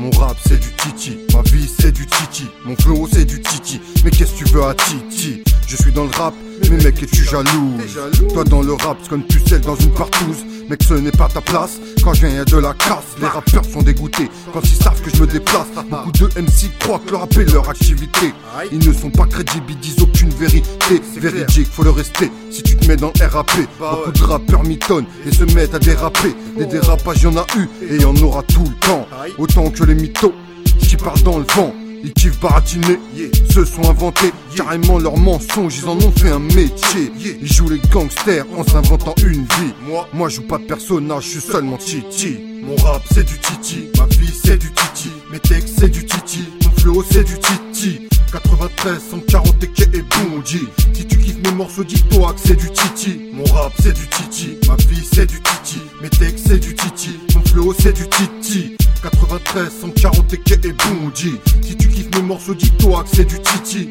Mon rap c'est du titi, ma vie c'est du titi, mon flow c'est du titi. Mais qu'est-ce que tu veux à titi? Je suis dans le rap, mais mec es-tu jaloux? Toi dans le rap c'est comme pucelle dans une partouze. Mec ce n'est pas ta place, quand je viens y'a de la casse. Les rappeurs sont dégoûtés quand ils savent que je me déplace. Beaucoup de MC croient que le rap est leur activité. Ils ne sont pas crédibles, ils disent aucune vérité. Véridique, faut le rester si tu te mets dans le RAP. Beaucoup de rappeurs mitonnent et se mettent à déraper. Des dérapages y'en a eu et y'en aura tout le temps. Autant que les mythos qui partent dans le vent. Ils kiffent baratiner, se sont inventés carrément leurs mensonges, ils en ont fait un métier. Ils jouent les gangsters en s'inventant une vie. Moi je joue pas de personnage, je suis seulement titi. Mon rap c'est du titi, ma vie c'est du titi, mes textes c'est du titi, mon flow c'est du titi. 93, 140 et Bondi. Si tu kiffes mes morceaux, dis-toi que c'est du titi. Mon rap c'est du titi, ma vie c'est du titi, mes textes c'est du titi, mon flow c'est du titi. 93, 140 et Bondi. Si tu kiffes mes morceaux, dis-toi que c'est du titi.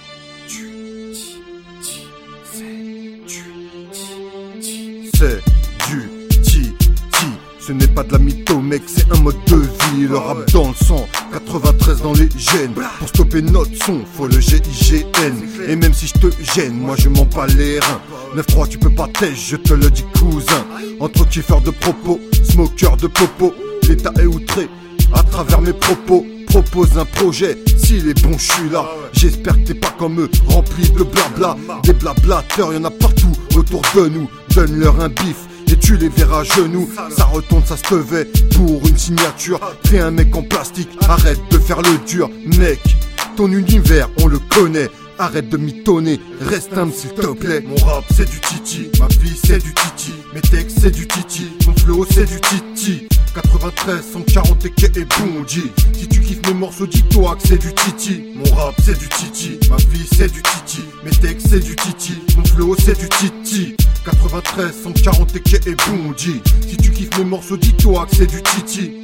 C'est du titi. Ce n'est pas de la mytho mec, c'est un mode de vie. Le rap dans le sang, 93 dans les gènes. Pour stopper notre son, faut le GIGN. Et même si je te gêne, moi je m'en bats les reins. 9-3 tu peux pas têche, je te le dis cousin. Entre kiffeurs de propos, smokers de popo, l'état est outré à travers mes propos. Propose un projet, s'il est bon je suis là. J'espère que t'es pas comme eux, rempli de blabla. Des blablateurs, y'en a partout autour de nous. Donne-leur un bif et tu les verras à genoux. Ça retourne, ça se te fait pour une signature. T'es un mec en plastique, arrête de faire le dur. Mec, ton univers on le connaît. Arrête de mitonner, reste humble s'il te plaît. Mon rap c'est du titi, ma vie c'est du titi, mes textes c'est du titi, mon flow c'est du titi. 93, 140 et Bondi. Si tu kiffes mes morceaux, dis-toi que c'est du titi. Mon rap c'est du titi, ma vie c'est du titi, mes textes c'est du titi, mon flow c'est du titi. 93, 140 et Bondi. Si tu kiffes mes morceaux, dis-toi que c'est du titi.